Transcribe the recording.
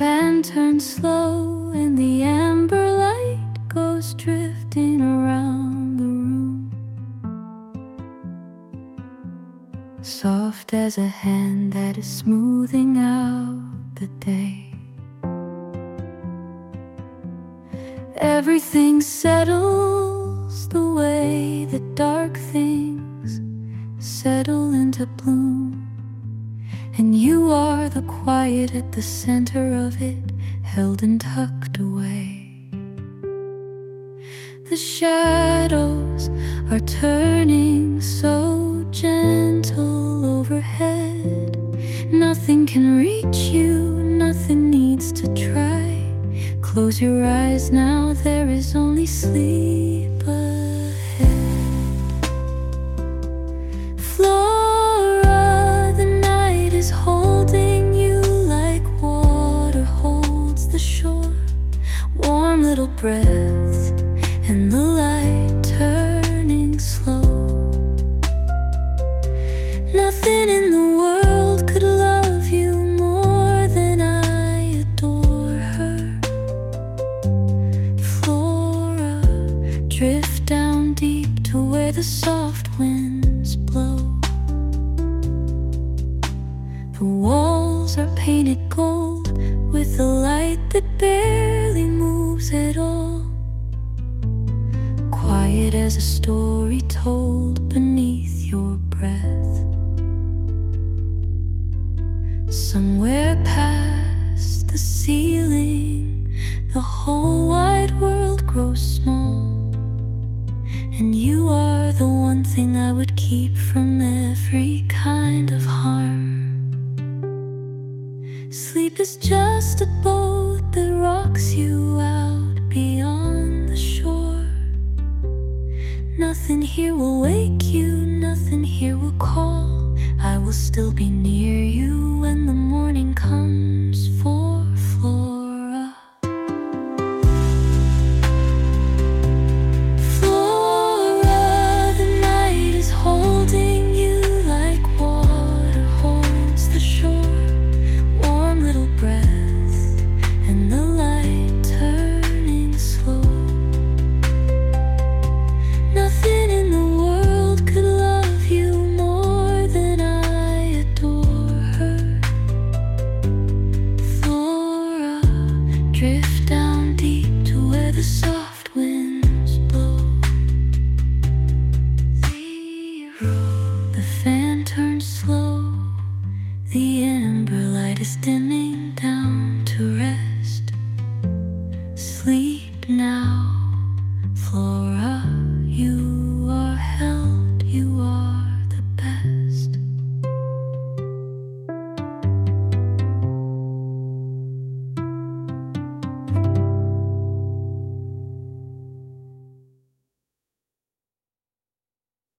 fan turns slow and the amber light goes drifting around the room, soft as a hand that is smoothing out the day. Everything settles the way that dark things settle into bloom, and you are the quiet at the center of it, held and tucked away. The shadows are turning so gentle overhead. Nothing can reach you, nothing needs to try. Close your eyes now, there is only sleep ahead. Flora, the night is holding you like water holds the shore. Warm little breaths and the light turning slow. Nothing in the world could love you more than I adore her. Flora, drift down deep to where the soft winds blow. The walls are painted gold with a light that barely moves at all, quiet as a story told beneath your breath. Somewhere past the ceiling, the whole wide world grows small, and you are the one thing I would keep from every kind of harm. Sleep is just a boat that rocks you out beyond the shore. Nothing here will wake you, nothing here will call. I will still be near you when the morning comes for Flora. Flora, the night is holding you like water holds the shore. Warm little breaths and the light turning slow. Nothing in the world could love you more than I adore her. Flora, drift down deep to where the soft winds blow. The fan turns slow, the amber light is dimming down.